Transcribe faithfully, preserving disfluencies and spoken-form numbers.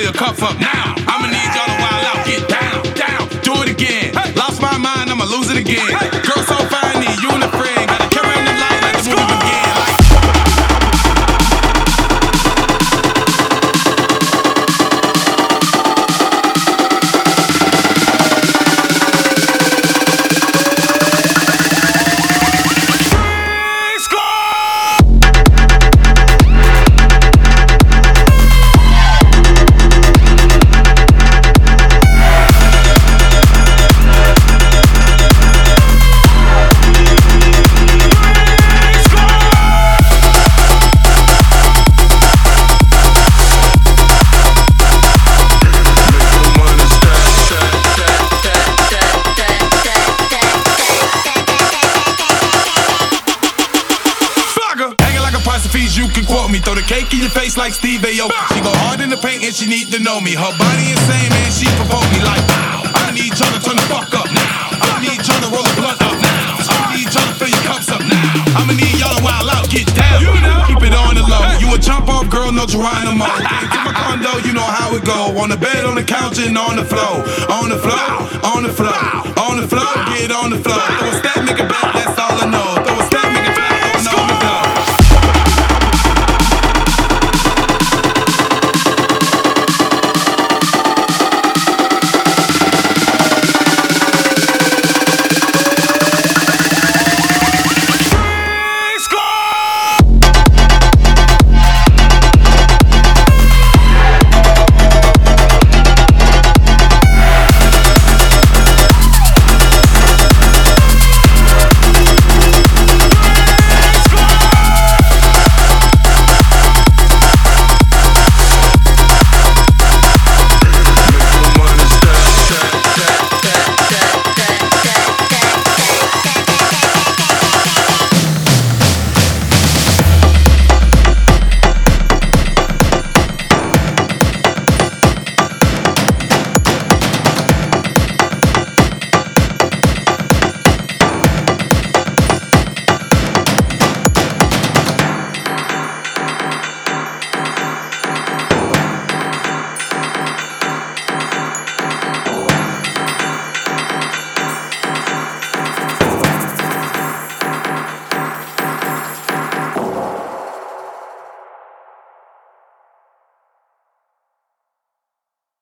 your cup up now. I'ma need y'all to wild out, get down, down, do it again. Hey. Lost my mind, I'ma lose it again. Hey. Girl so fine, need you and a friend. Gotta carry in the light like the movie begin. Like you can quote me, throw the cake in your face like Steve Aoki. She go hard in the paint and she need to know me. Her body insane, man, she provoke me like wow. I need y'all to turn the fuck up now. I need y'all to roll the blunt up now. I need y'all to fill your cups up now. I'ma need y'all to wild out, get down. You know. Keep it on the low. You a jump off girl, no Geronimo. To my condo, you know how it go. On the bed, on the couch, and on the floor. On the floor, on the floor, on the floor, get on the floor. Throw a step, make a bet, that's